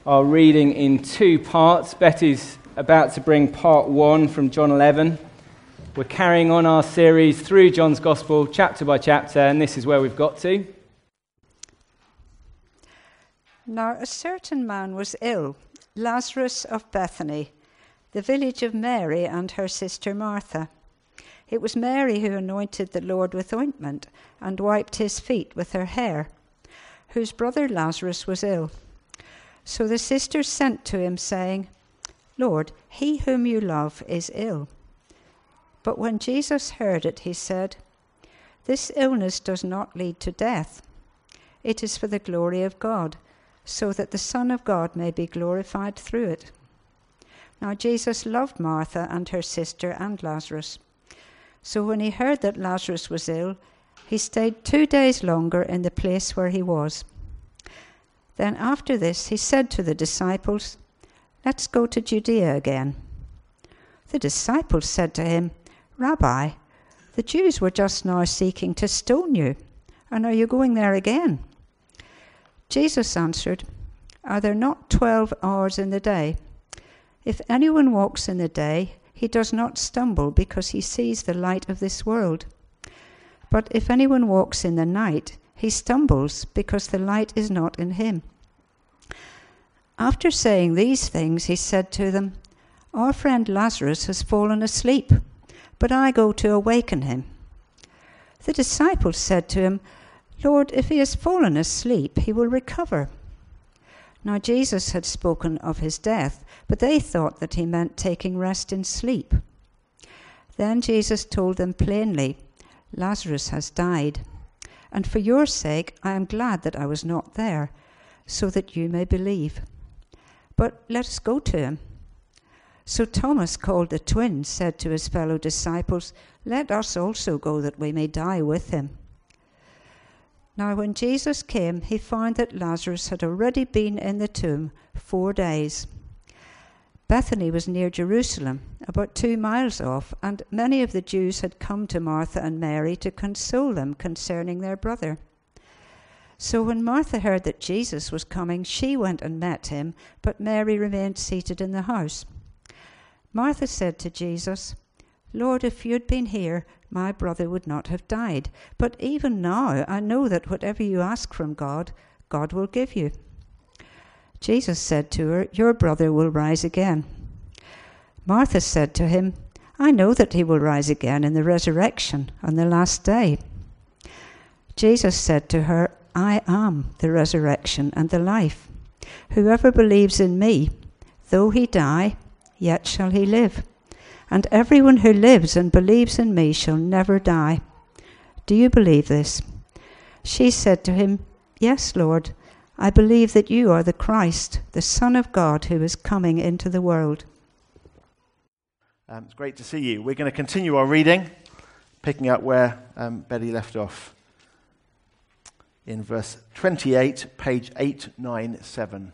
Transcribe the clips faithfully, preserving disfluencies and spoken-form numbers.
our reading in two parts. Betty's about to bring part one from John eleven. We're carrying on our series through John's Gospel, chapter by chapter, and this is where we've got to. Now a certain man was ill, Lazarus of Bethany, the village of Mary and her sister Martha. It was Mary who anointed the Lord with ointment and wiped his feet with her hair, whose brother Lazarus was ill. So the sisters sent to him, saying, Lord, he whom you love is ill. But when Jesus heard it, he said, This illness does not lead to death. It is for the glory of God, so that the Son of God may be glorified through it. Now Jesus loved Martha and her sister and Lazarus. So when he heard that Lazarus was ill, he stayed two days longer in the place where he was. Then after this he said to the disciples, Let's go to Judea again. The disciples said to him, Rabbi, the Jews were just now seeking to stone you, and are you going there again? Jesus answered, Are there not twelve hours in the day? If anyone walks in the day, he does not stumble because he sees the light of this world. But if anyone walks in the night, he stumbles because the light is not in him. After saying these things, he said to them, Our friend Lazarus has fallen asleep, but I go to awaken him. The disciples said to him, Lord, if he has fallen asleep, he will recover. Now Jesus had spoken of his death, but they thought that he meant taking rest in sleep. Then Jesus told them plainly, Lazarus has died, and for your sake I am glad that I was not there, so that you may believe. But let us go to him. So Thomas, called the twin, said to his fellow disciples, Let us also go that we may die with him. Now when Jesus came, he found that Lazarus had already been in the tomb four days. Bethany was near Jerusalem, about two miles off, and many of the Jews had come to Martha and Mary to console them concerning their brother. So when Martha heard that Jesus was coming, she went and met him, but Mary remained seated in the house. Martha said to Jesus, Lord, if you had been here, my brother would not have died. But even now I know that whatever you ask from God, God will give you. Jesus said to her, Your brother will rise again. Martha said to him, I know that he will rise again in the resurrection on the last day. Jesus said to her, I am the resurrection and the life. Whoever believes in me, though he die, yet shall he live. And everyone who lives and believes in me shall never die. Do you believe this? She said to him, Yes, Lord, I believe that you are the Christ, the Son of God, who is coming into the world. Um, it's great to see you. We're going to continue our reading, picking up where um, Betty left off in verse twenty-eight, page eight ninety-seven.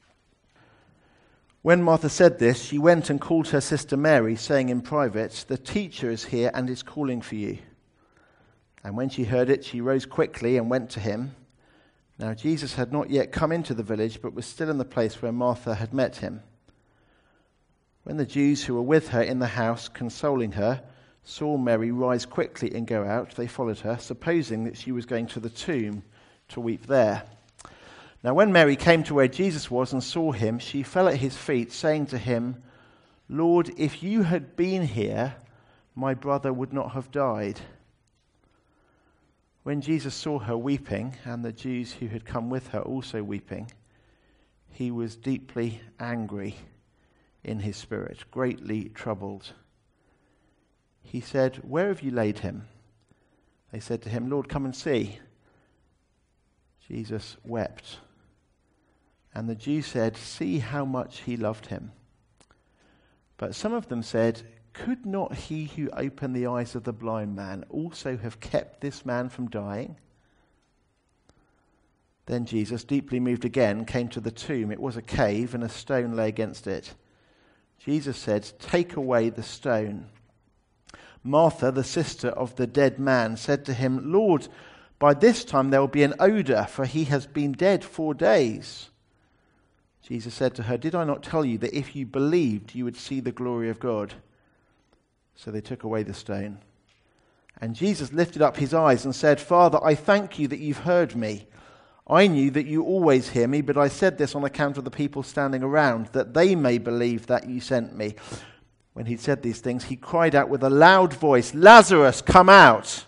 When Martha said this, she went and called her sister Mary, saying in private, The teacher is here and is calling for you. And when she heard it, she rose quickly and went to him. Now Jesus had not yet come into the village, but was still in the place where Martha had met him. When the Jews who were with her in the house, consoling her, saw Mary rise quickly and go out, they followed her, supposing that she was going to the tomb to weep there. Now when Mary came to where Jesus was and saw him, she fell at his feet, saying to him, Lord, if you had been here, my brother would not have died. When Jesus saw her weeping, and the Jews who had come with her also weeping, he was deeply angry in his spirit, greatly troubled. He said, Where have you laid him? They said to him, Lord, come and see. Jesus wept. And the Jews said, See how much he loved him. But some of them said, Could not he who opened the eyes of the blind man also have kept this man from dying? Then Jesus, deeply moved again, came to the tomb. It was a cave, and a stone lay against it. Jesus said, Take away the stone. Martha, the sister of the dead man, said to him, Lord, by this time there will be an odor, for he has been dead four days. Jesus said to her, "Did I not tell you that if you believed, you would see the glory of God?" So they took away the stone. And Jesus lifted up his eyes and said, "Father, I thank you that you've heard me. I knew that you always hear me, but I said this on account of the people standing around, that they may believe that you sent me." When he'd said these things, he cried out with a loud voice, "Lazarus, come out!"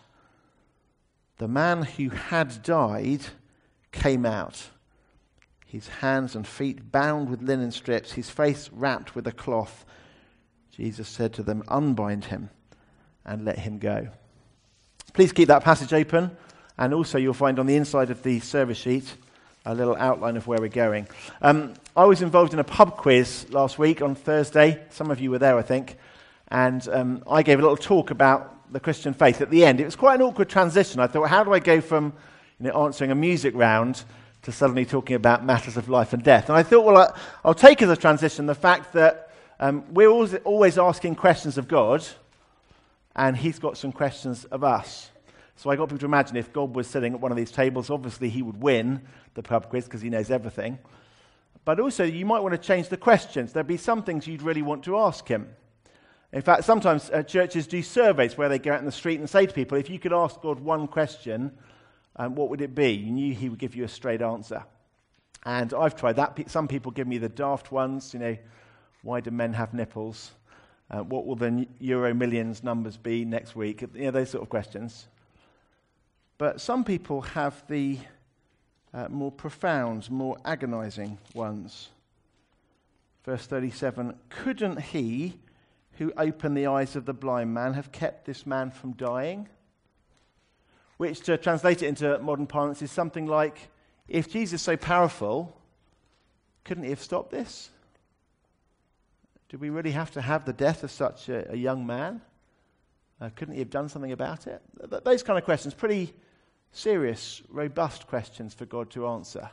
The man who had died came out, his hands and feet bound with linen strips, his face wrapped with a cloth. Jesus said to them, "Unbind him and let him go." Please keep that passage open, and also you'll find on the inside of the service sheet a little outline of where we're going. Um, I was involved in a pub quiz last week on Thursday. Some of you were there, I think, and um, I gave a little talk about the Christian faith at the end. It was quite an awkward transition. I thought, how do I go from you know, answering a music round to suddenly talking about matters of life and death? And I thought, well, I, I'll take as a transition the fact that um, we're always, always asking questions of God, and he's got some questions of us. So I got people to imagine if God was sitting at one of these tables, obviously he would win the pub quiz because he knows everything. But also you might want to change the questions. There'd be some things you'd really want to ask him. In fact, sometimes uh, churches do surveys where they go out in the street and say to people, if you could ask God one question, um, what would it be? You knew he would give you a straight answer. And I've tried that. Some people give me the daft ones, you know, why do men have nipples? Uh, what will the Euro Millions numbers be next week? You know, those sort of questions. But some people have the uh, more profound, more agonizing ones. Verse thirty-seven, couldn't he who opened the eyes of the blind man have kept this man from dying? Which, to translate it into modern parlance, is something like, if Jesus is so powerful, couldn't he have stopped this? Do we really have to have the death of such a, a young man? Uh, couldn't he have done something about it? Th- those kind of questions, pretty serious, robust questions for God to answer.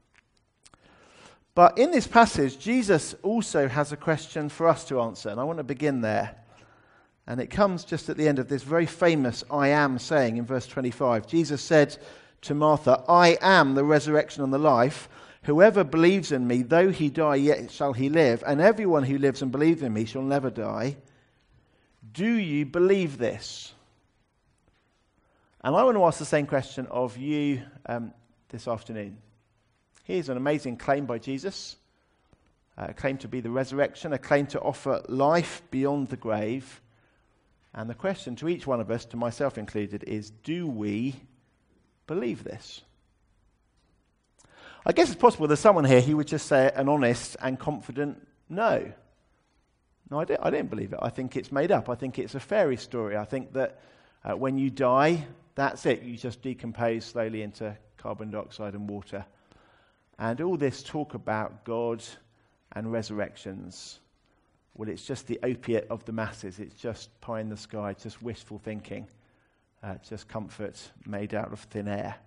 But in this passage, Jesus also has a question for us to answer, and I want to begin there. And it comes just at the end of this very famous I am saying in verse twenty-five. Jesus said to Martha, "I am the resurrection and the life. Whoever believes in me, though he die, yet shall he live. And everyone who lives and believes in me shall never die. Do you believe this?" And I want to ask the same question of you um, this afternoon. Here's an amazing claim by Jesus, a claim to be the resurrection, a claim to offer life beyond the grave. And the question to each one of us, to myself included, is, do we believe this? I guess it's possible there's someone here who would just say an honest and confident no. No, I don't, I don't believe it. I think it's made up. I think it's a fairy story. I think that uh, when you die, that's it. You just decompose slowly into carbon dioxide and water. And all this talk about God and resurrections, well, it's just the opiate of the masses. It's just pie in the sky, it's just wishful thinking, uh, just comfort made out of thin air.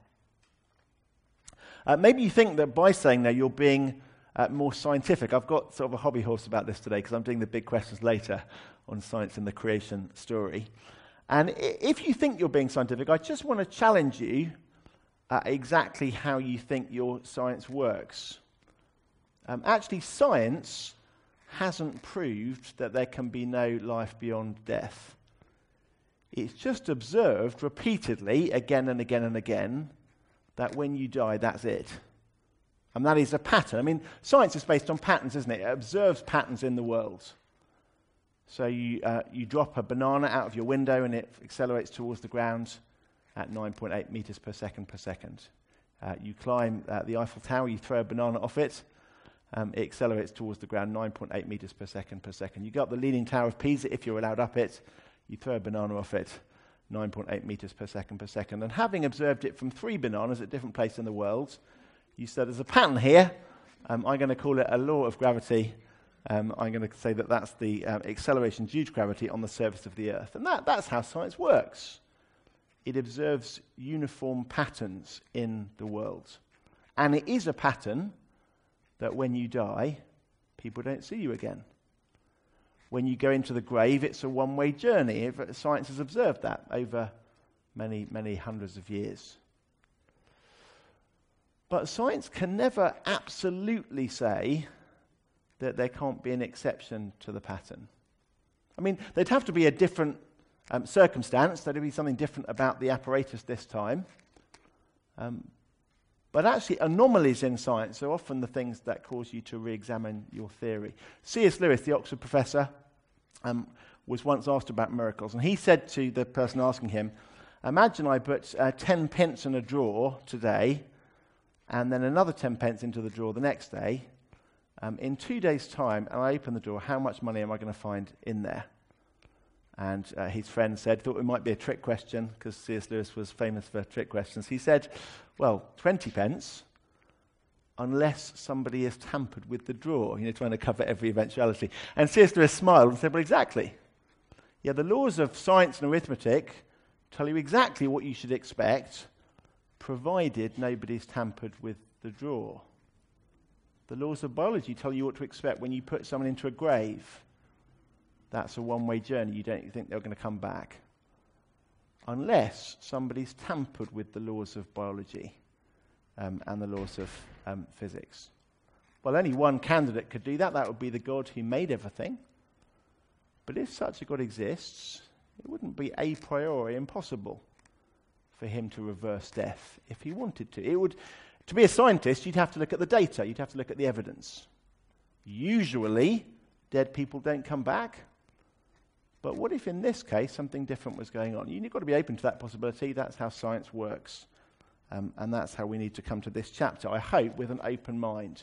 Uh, maybe you think that by saying that you're being uh, more scientific. I've got sort of a hobby horse about this today because I'm doing the big questions later on science and the creation story. And if you think you're being scientific, I just want to challenge you uh, exactly how you think your science works. Um, actually, science hasn't proved that there can be no life beyond death. It's just observed repeatedly, again and again and again, that when you die, that's it. And that is a pattern. I mean, science is based on patterns, isn't it? It observes patterns in the world. So you uh, you drop a banana out of your window and it accelerates towards the ground at nine point eight meters per second per second. Uh, you climb uh, the Eiffel Tower, you throw a banana off it, um, it accelerates towards the ground nine point eight meters per second per second. You go up the Leaning Tower of Pisa, if you're allowed up it, you throw a banana off it, nine point eight meters per second per second. And having observed it from three bananas at different places in the world, you said there's a pattern here. Um, I'm going to call it a law of gravity. Um, I'm going to say that that's the um, acceleration due to gravity on the surface of the Earth. And that, that's how science works. It observes uniform patterns in the world. And it is a pattern that when you die, people don't see you again. When you go into the grave, it's a one-way journey. Science has observed that over many, many hundreds of years. But science can never absolutely say that there can't be an exception to the pattern. I mean, there'd have to be a different um, circumstance. There'd be something different about the apparatus this time. Um, but actually, anomalies in science are often the things that cause you to re-examine your theory. C S Lewis, the Oxford professor, um, was once asked about miracles, and he said to the person asking him, imagine I put uh, ten pence in a drawer today, and then another ten pence into the drawer the next day. Um, in two days' time, and I open the drawer, how much money am I going to find in there? And uh, his friend said, thought it might be a trick question, because C S Lewis was famous for trick questions. He said, well, twenty pence, unless somebody has tampered with the drawer, you know, trying to cover every eventuality. And C S Lewis smiled and said, well, exactly. Yeah, the laws of science and arithmetic tell you exactly what you should expect, provided nobody's tampered with the drawer. The laws of biology tell you what to expect when you put someone into a grave. That's a one-way journey. You don't think they're going to come back. Unless somebody's tampered with the laws of biology um, and the laws of um, physics. Well, only one candidate could do that. That would be the God who made everything. But if such a God exists, it wouldn't be a priori impossible for him to reverse death if he wanted to. It would, to be a scientist, you'd have to look at the data. You'd have to look at the evidence. Usually, dead people don't come back. But what if in this case something different was going on? You've got to be open to that possibility. That's how science works. Um, and that's how we need to come to this chapter, I hope, with an open mind.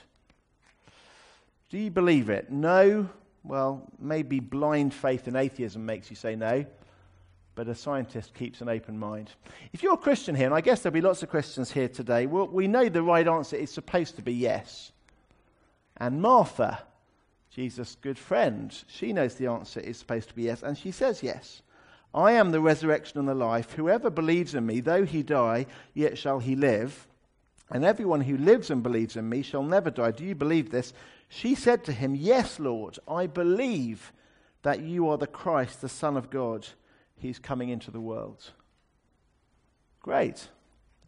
Do you believe it? No. Well, maybe blind faith in atheism makes you say no. But a scientist keeps an open mind. If you're a Christian here, and I guess there'll be lots of Christians here today, well, we know the right answer is supposed to be yes. And Martha, Jesus' good friend, she knows the answer is supposed to be yes, and she says yes. I am the resurrection and the life. Whoever believes in me, though he die, yet shall he live. And everyone who lives and believes in me shall never die. Do you believe this? She said to him, yes, Lord, I believe that you are the Christ, the Son of God. He's coming into the world. Great.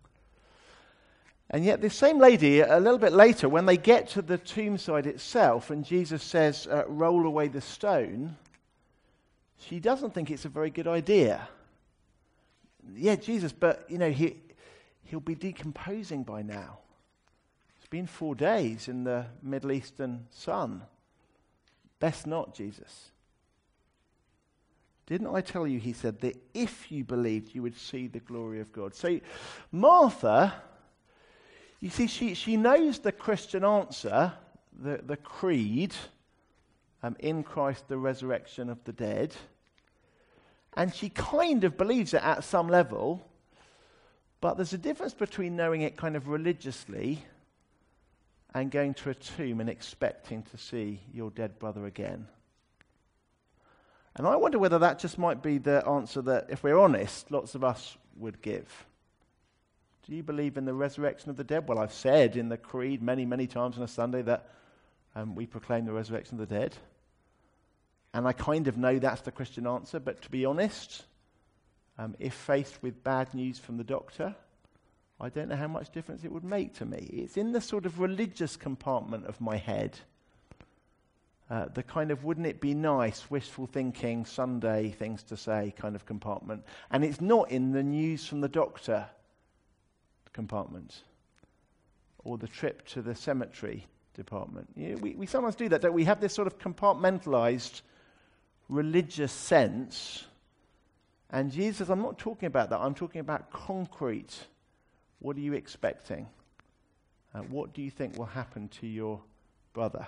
And yet this same lady, a little bit later, when they get to the tombside itself and Jesus says, uh, roll away the stone, she doesn't think it's a very good idea. Yeah, Jesus, but, you know, he, he'll be decomposing by now. It's been four days in the Middle Eastern sun. Best not, Jesus. Didn't I tell you, he said, that if you believed, you would see the glory of God. So Martha, you see, she, she knows the Christian answer, the, the creed, um, in Christ, the resurrection of the dead. And she kind of believes it at some level, but there's a difference between knowing it kind of religiously and going to a tomb and expecting to see your dead brother again. And I wonder whether that just might be the answer that, if we're honest, lots of us would give. Do you believe in the resurrection of the dead? Well, I've said in the creed many, many times on a Sunday that um, we proclaim the resurrection of the dead. And I kind of know that's the Christian answer, but to be honest, um, if faced with bad news from the doctor, I don't know how much difference it would make to me. It's in the sort of religious compartment of my head. Uh, the kind of wouldn't it be nice, wishful thinking, Sunday things to say kind of compartment. And it's not in the news from the doctor compartment or the trip to the cemetery department. You know, we, we sometimes do that, don't we? We have this sort of compartmentalized religious sense. And Jesus, I'm not talking about that. I'm talking about concrete. What are you expecting? Uh, what do you think will happen to your brother?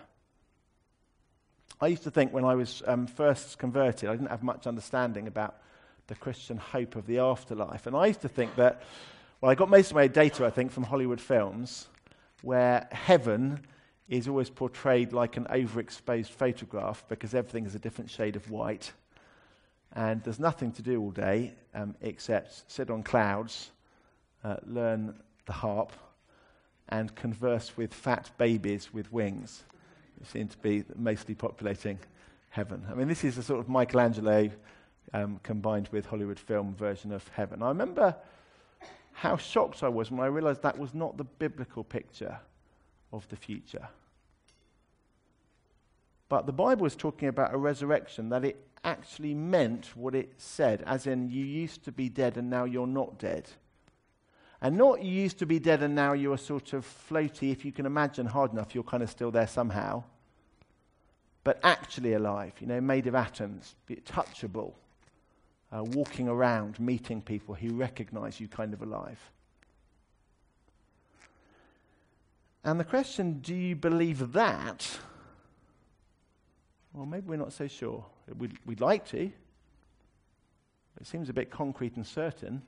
I used to think when I was um, first converted, I didn't have much understanding about the Christian hope of the afterlife. And I used to think that, well, I got most of my data, I think, from Hollywood films, where heaven is always portrayed like an overexposed photograph because everything is a different shade of white. And there's nothing to do all day um, except sit on clouds, uh, learn the harp, and converse with fat babies with wings. Seem to be mostly populating heaven. I mean, this is a sort of Michelangelo um, combined with Hollywood film version of heaven. I remember how shocked I was when I realized that was not the biblical picture of the future. But the Bible is talking about a resurrection, that it actually meant what it said, as in you used to be dead and now you're not dead. And not you used to be dead and now you're sort of floaty, if you can imagine hard enough, you're kind of still there somehow. But actually alive, you know, made of atoms, be touchable, uh, walking around, meeting people who recognize you kind of alive. And the question, do you believe that? Well, maybe we're not so sure. We'd, we'd like to. But it seems a bit concrete and certain.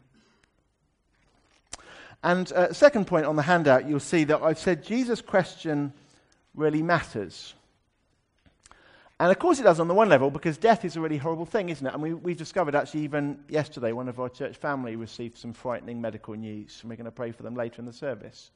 And uh, second point on the handout, you'll see that I've said Jesus' question really matters. And of course it does on the one level, because death is a really horrible thing, isn't it? And we, we've discovered actually even yesterday, one of our church family received some frightening medical news, and we're going to pray for them later in the service.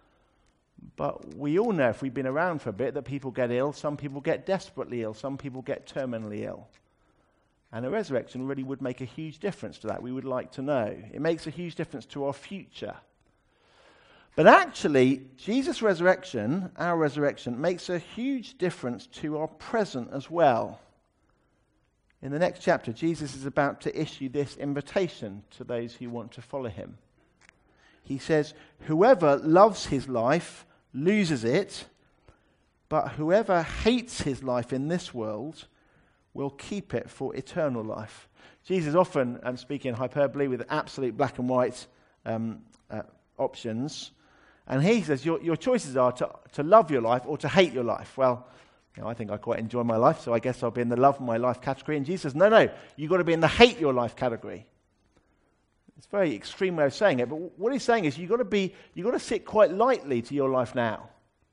But we all know, if we've been around for a bit, that people get ill, some people get desperately ill, some people get terminally ill. And a resurrection really would make a huge difference to that. We would like to know. It makes a huge difference to our future. But actually, Jesus' resurrection, our resurrection, makes a huge difference to our present as well. In the next chapter, Jesus is about to issue this invitation to those who want to follow him. He says, whoever loves his life loses it, but whoever hates his life in this world will keep it for eternal life. Jesus often, um, speaking in hyperbole with absolute black and white um, uh, options, and he says your, your choices are to, to love your life or to hate your life. Well, you know, I think I quite enjoy my life, so I guess I'll be in the love my life category. And Jesus says, no, no, you've got to be in the hate your life category. It's a very extreme way of saying it, but what he's saying is you've got to be, you've got to sit quite lightly to your life now,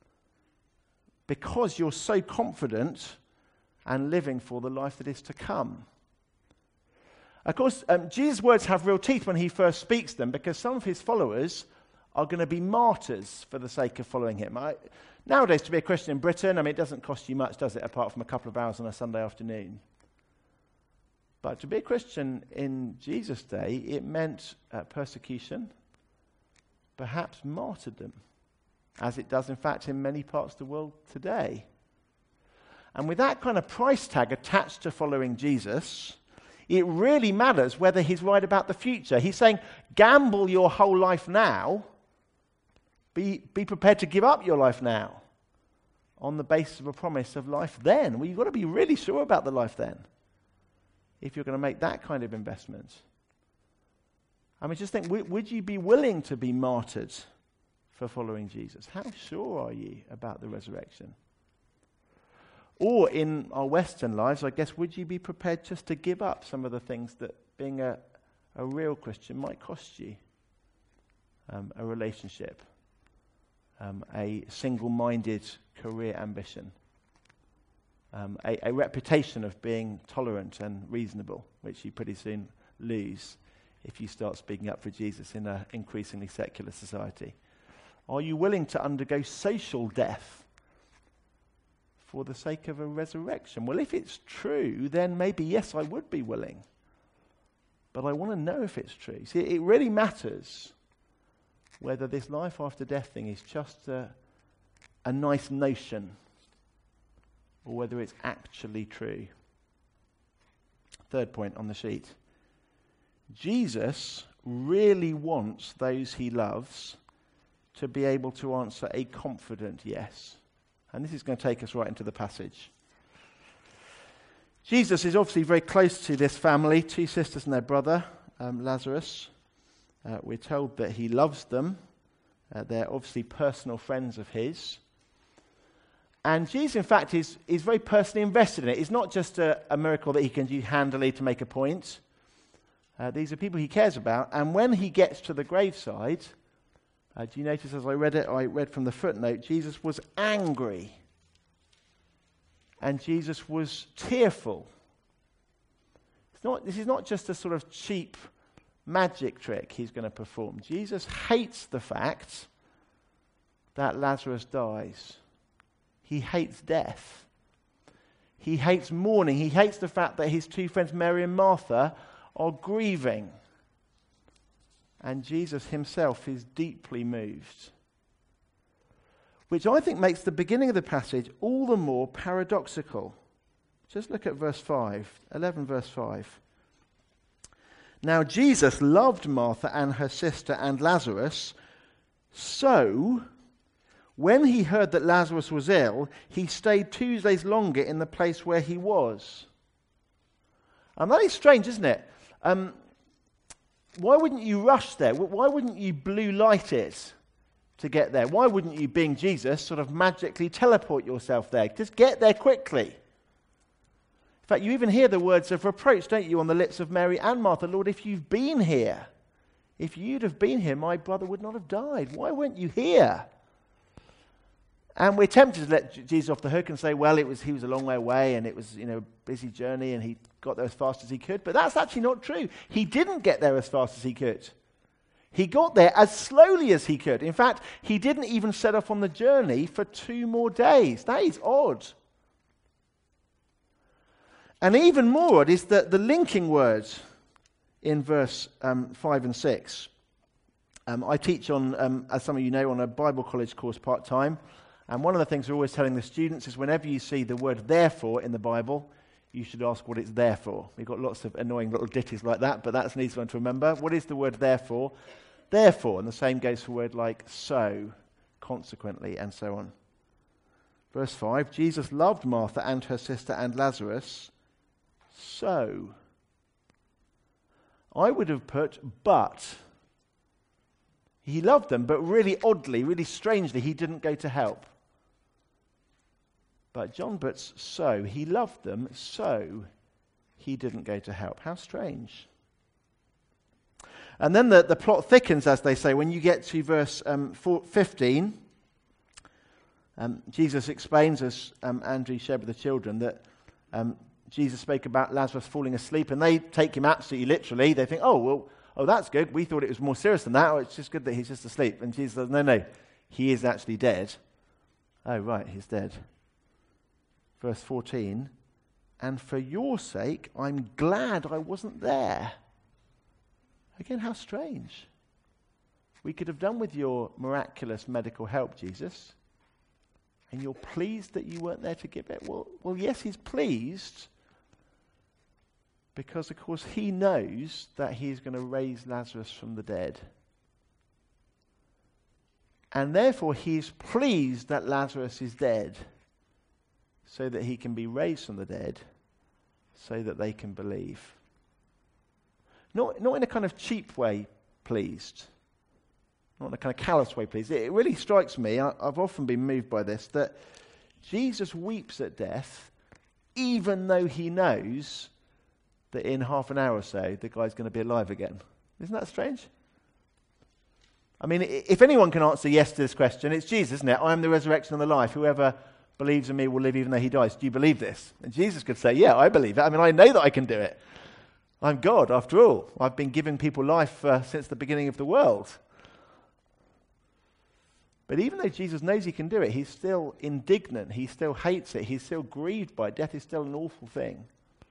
because you're so confident and living for the life that is to come. Of course, um, Jesus' words have real teeth when he first speaks them, because some of his followers are going to be martyrs for the sake of following him. I, nowadays, to be a Christian in Britain, I mean, it doesn't cost you much, does it, apart from a couple of hours on a Sunday afternoon. But to be a Christian in Jesus' day, it meant uh, persecution, perhaps martyrdom, as it does, in fact, in many parts of the world today. And with that kind of price tag attached to following Jesus, it really matters whether he's right about the future. He's saying, gamble your whole life now, be, be prepared to give up your life now on the basis of a promise of life then. Well, you've got to be really sure about the life then, if you're going to make that kind of investment. I mean, just think, w- would you be willing to be martyred for following Jesus? How sure are you about the resurrection? Or in our Western lives, I guess, would you be prepared just to give up some of the things that being a, a real Christian might cost you? Um, a relationship, um, a single-minded career ambition, Um, a, a reputation of being tolerant and reasonable, which you pretty soon lose if you start speaking up for Jesus in an increasingly secular society. Are you willing to undergo social death for the sake of a resurrection? Well, if it's true, then maybe, yes, I would be willing. But I want to know if it's true. See, it really matters whether this life after death thing is just a, a nice notion, or whether it's actually true. Third point on the sheet. Jesus really wants those he loves to be able to answer a confident yes. And this is going to take us right into the passage. Jesus is obviously very close to this family, two sisters and their brother, um, Lazarus. Uh, we're told that he loves them. Uh, they're obviously personal friends of his. And Jesus, in fact, is, is very personally invested in it. It's not just a, a miracle that he can do handily to make a point. Uh, these are people he cares about. And when he gets to the graveside, uh, do you notice as I read it, I read from the footnote, Jesus was angry. And Jesus was tearful. It's not, this is not just a sort of cheap magic trick he's going to perform. Jesus hates the fact that Lazarus dies. He hates death. He hates mourning. He hates the fact that his two friends, Mary and Martha, are grieving. and Jesus himself is deeply moved. Which I think makes the beginning of the passage all the more paradoxical. Just look at verse five, eleven verse five. Now Jesus loved Martha and her sister and Lazarus, so when he heard that Lazarus was ill, he stayed two days longer in the place where he was. And that is strange, isn't it? Um, why wouldn't you rush there? Why wouldn't you blue light it to get there? Why wouldn't you, being Jesus, sort of magically teleport yourself there? Just get there quickly. In fact, you even hear the words of reproach, don't you, on the lips of Mary and Martha. Lord, if you've been here, if you'd have been here, my brother would not have died. Why weren't you here? And we're tempted to let Jesus off the hook and say, well, it was he was a long way away and it was, you know, a busy journey and he got there as fast as he could. But that's actually not true. He didn't get there as fast as he could. He got there as slowly as he could. In fact, he didn't even set off on the journey for two more days. That is odd. And even more odd is the, the linking words in verse um, five and six. Um, I teach on, um, as some of you know, on a Bible college course part-time. And one of the things we're always telling the students is whenever you see the word therefore in the Bible, you should ask what it's there for. We've got lots of annoying little ditties like that, but that's an easy one to remember. What is the word therefore? Therefore, and the same goes for a word like so, consequently, and so on. Verse five, Jesus loved Martha and her sister and Lazarus, so. I would have put but. He loved them, but really oddly, really strangely, he didn't go to help. But John puts so. He loved them, so he didn't go to help. How strange. And then the, the plot thickens, as they say, when you get to verse um, four, fifteen. Um, Jesus explains, as um, Andrew shared with the children, that um, Jesus spoke about Lazarus falling asleep, and they take him absolutely literally. They think, oh, well, oh, that's good. We thought it was more serious than that. Oh, it's just good that he's just asleep. And Jesus says, no, no, he is actually dead. Oh, right, he's dead. Verse fourteen, and for your sake, I'm glad I wasn't there. Again, how strange. We could have done with your miraculous medical help, Jesus, and you're pleased that you weren't there to give it. Well, well, yes, he's pleased, because, of course, he knows that he's going to raise Lazarus from the dead. And therefore, he's pleased that Lazarus is dead, so that he can be raised from the dead, so that they can believe. Not, not in a kind of cheap way pleased, not in a kind of callous way pleased. It, it really strikes me, I, I've often been moved by this, that Jesus weeps at death, even though he knows that in half an hour or so, the guy's going to be alive again. Isn't that strange? I mean, if anyone can answer yes to this question, it's Jesus, isn't it? I am the resurrection and the life. Whoever believes in me will live even though he dies. Do you believe this? And Jesus could say, yeah, I believe it. I mean, I know that I can do it. I'm God, after all. I've been giving people life uh, since the beginning of the world. But even though Jesus knows he can do it, he's still indignant. He still hates it. He's still grieved by it. Death is still an awful thing.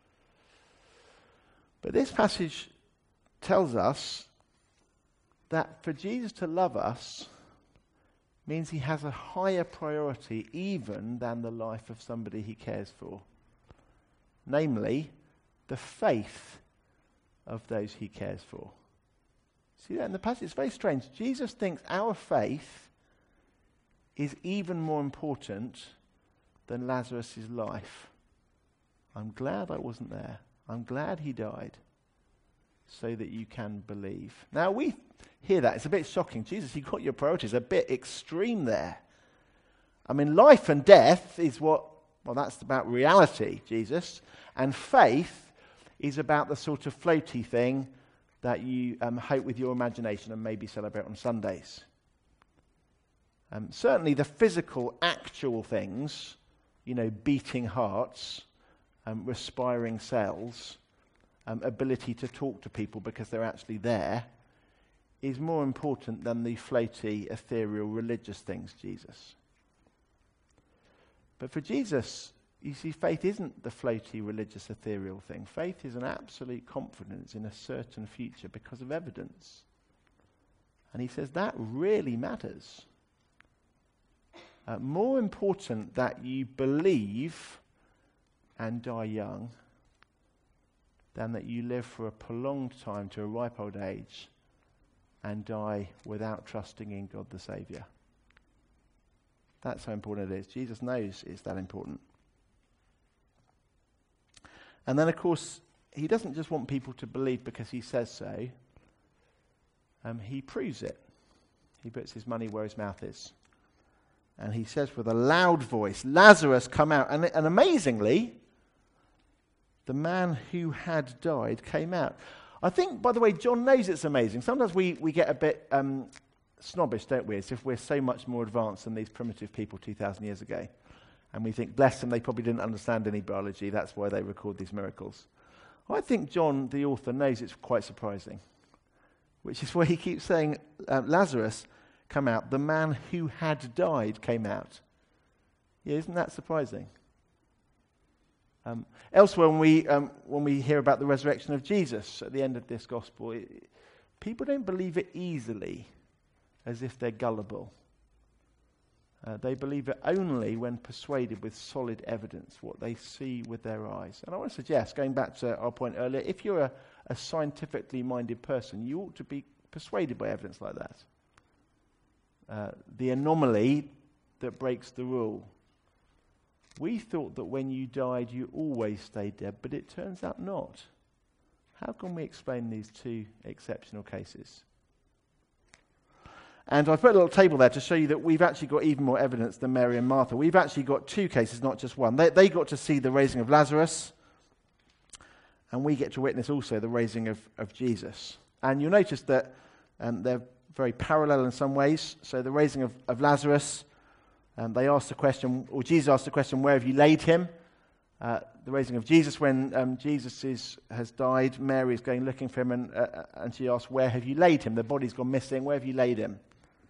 But this passage tells us that for Jesus to love us means he has a higher priority even than the life of somebody he cares for. Namely, the faith of those he cares for. See that in the passage? It's very strange. Jesus thinks our faith is even more important than Lazarus' life. I'm glad I wasn't there. I'm glad he died so that you can believe. Now we hear that. It's a bit shocking. Jesus, you got your priorities a bit extreme there. I mean, life and death is what, well, that's about reality, Jesus. And faith is about the sort of floaty thing that you um, hope with your imagination and maybe celebrate on Sundays. Um, certainly the physical, actual things, you know, beating hearts, um, respiring cells, um, ability to talk to people because they're actually there, is more important than the floaty, ethereal, religious things, Jesus. But for Jesus, you see, faith isn't the floaty, religious, ethereal thing. Faith is an absolute confidence in a certain future because of evidence. And he says that really matters. Uh, more important that you believe and die young than that you live for a prolonged time to a ripe old age and die without trusting in God the Saviour. That's how important it is. Jesus knows it's that important. And then, of course, he doesn't just want people to believe because he says so. Um, he proves it. He puts his money where his mouth is. And he says with a loud voice, Lazarus, come out. And, and amazingly, the man who had died came out. I think, by the way, John knows it's amazing. Sometimes we, we get a bit um, snobbish, don't we, as if we're so much more advanced than these primitive people two thousand years ago. And we think, bless them, they probably didn't understand any biology. That's why they record these miracles. I think John, the author, knows it's quite surprising, which is why he keeps saying, uh, Lazarus, come out. The man who had died came out. Yeah, isn't that surprising? Um, elsewhere, when we um, when we hear about the resurrection of Jesus at the end of this gospel, it, people don't believe it easily, as if they're gullible. Uh, they believe it only when persuaded with solid evidence, what they see with their eyes. And I want to suggest, going back to our point earlier, if you're a, a scientifically minded person, you ought to be persuaded by evidence like that. Uh, the anomaly that breaks the rule. We thought that when you died, you always stayed dead, but it turns out not. How can we explain these two exceptional cases? And I've put a little table there to show you that we've actually got even more evidence than Mary and Martha. We've actually got two cases, not just one. They, they got to see the raising of Lazarus, and we get to witness also the raising of, of Jesus. And you'll notice that um, they're very parallel in some ways. So the raising of, of Lazarus, um, they asked the question, or Jesus asked the question, where have you laid him? Uh, the raising of Jesus, when um, Jesus is, has died, Mary is going looking for him, and, uh, and she asks, where have you laid him? The body's gone missing, where have you laid him?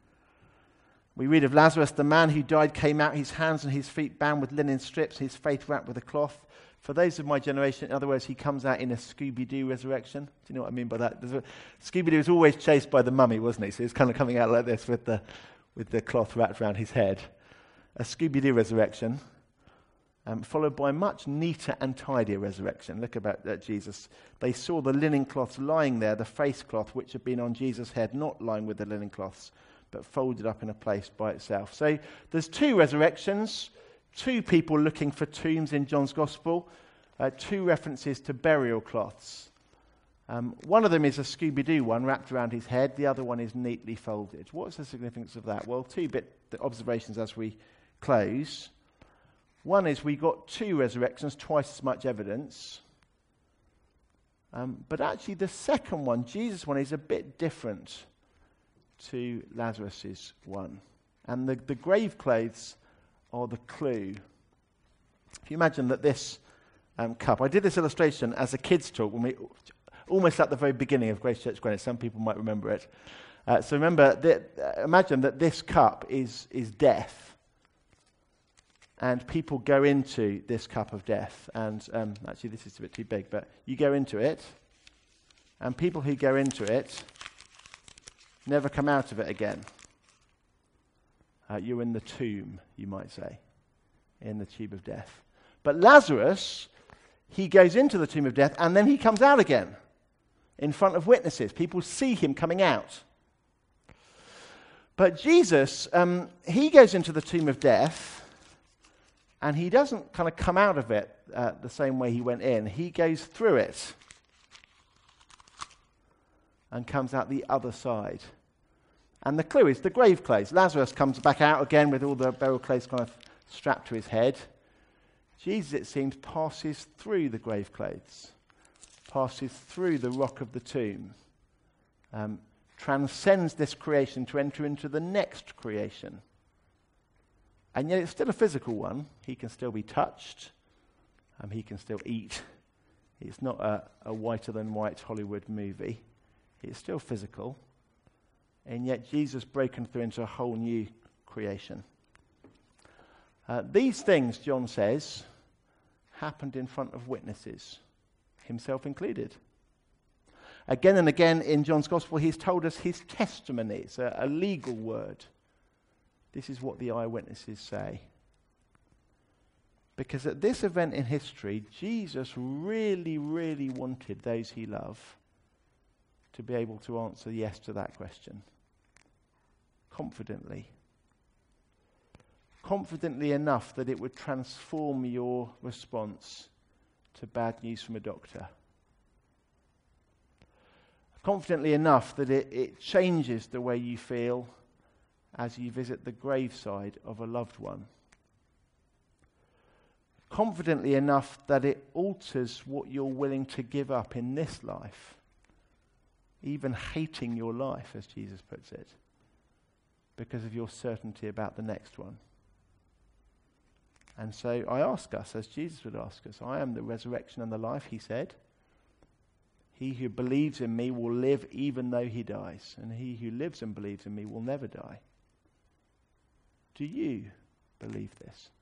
We read of Lazarus, the man who died came out, his hands and his feet bound with linen strips, his face wrapped with a cloth. For those of my generation, in other words, he comes out in a Scooby-Doo resurrection. Do you know what I mean by that? A, Scooby-Doo was always chased by the mummy, wasn't he? So he's kind of coming out like this with the, with the cloth wrapped around his head. A Scooby-Doo resurrection, um, followed by a much neater and tidier resurrection. Look about uh, Jesus. They saw the linen cloths lying there, the face cloth which had been on Jesus' head, not lying with the linen cloths, but folded up in a place by itself. So there's two resurrections, two people looking for tombs in John's Gospel, uh, two references to burial cloths. Um, one of them is a Scooby-Doo one wrapped around his head. The other one is neatly folded. What's the significance of that? Well, two bit observations as we close. One is we got two resurrections, twice as much evidence. Um, but actually the second one, Jesus' one, is a bit different to Lazarus's one. And the, the grave clothes are the clue. If you imagine that this um, cup, I did this illustration as a kids' talk, when we, almost at the very beginning of Grace Church Greenwich. Some people might remember it. Uh, so remember, that, uh, imagine that this cup is, is death. And people go into this cup of death. And um, actually, this is a bit too big, but you go into it. And people who go into it never come out of it again. Uh, you're in the tomb, you might say, in the tube of death. But Lazarus, he goes into the tomb of death, and then he comes out again in front of witnesses. People see him coming out. But Jesus, um, he goes into the tomb of death, and he doesn't kind of come out of it uh, the same way he went in. He goes through it and comes out the other side. And the clue is the grave clothes. Lazarus comes back out again with all the burial clothes kind of strapped to his head. Jesus, it seems, passes through the grave clothes, passes through the rock of the tomb, um, transcends this creation to enter into the next creation. And yet it's still a physical one. He can still be touched. Um, he can still eat. It's not a, a whiter-than-white Hollywood movie. It's still physical. And yet Jesus broken through into a whole new creation. Uh, these things, John says, happened in front of witnesses, himself included. Again and again in John's Gospel, he's told us his testimony. It's a, a legal word. This is what the eyewitnesses say. Because at this event in history, Jesus really, really wanted those he loved to be able to answer yes to that question. Confidently. Confidently enough that it would transform your response to bad news from a doctor. Confidently enough that it, it changes the way you feel as you visit the graveside of a loved one. Confidently enough that it alters what you're willing to give up in this life, even hating your life, as Jesus puts it, because of your certainty about the next one. And so I ask us, as Jesus would ask us, I am the resurrection and the life, he said. He who believes in me will live even though he dies, and he who lives and believes in me will never die. Do you believe this?